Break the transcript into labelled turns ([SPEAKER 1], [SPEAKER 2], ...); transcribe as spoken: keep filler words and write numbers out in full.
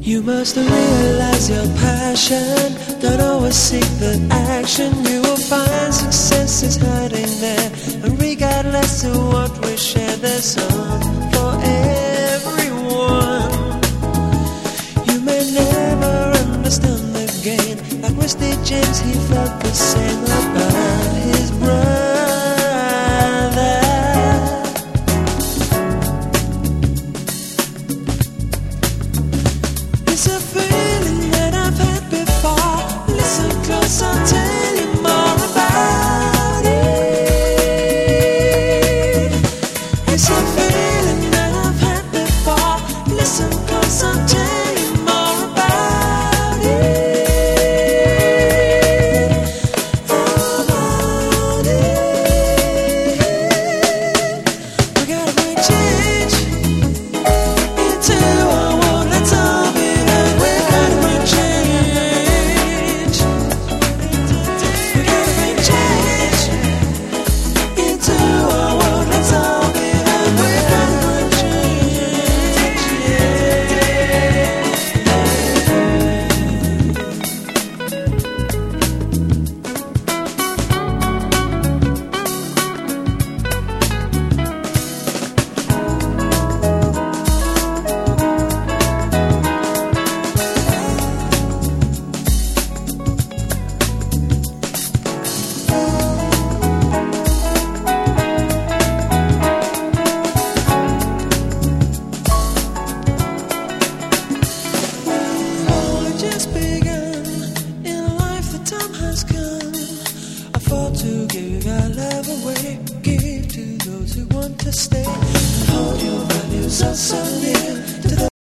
[SPEAKER 1] You must realize your passion, don't always seek the action. You will find success is hiding there, and regardless of what we share, there's some for everyone. You may never understand the gain, like Rusty James, he felt the same.